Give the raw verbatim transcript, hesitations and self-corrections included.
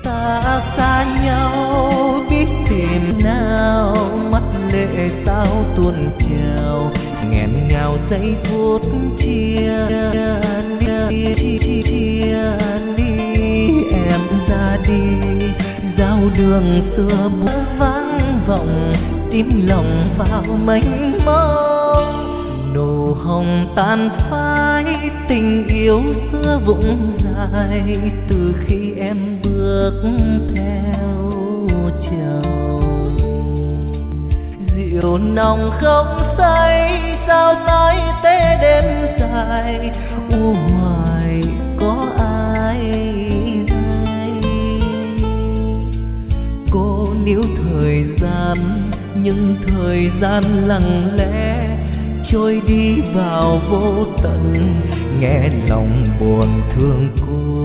Ta xa nhau biết tìm nào, mắt lệ sao tuôn trào, nghẹn ngào giây phút chia đi, chia đi. Em ra đi giao đường xưa buốt vắng vọng, tim lòng vào mênh mông. Nụ hồng tàn phai tình yêu xưa vụng dài, từ khi em bước theo chồng. Rượu nồng không say sao nói tê đêm dài, u hoài có ai hay. Cô níu thời gian nhưng thời gian lặng lẽ trôi đi vào vô tận, nghe lòng buồn thương cô.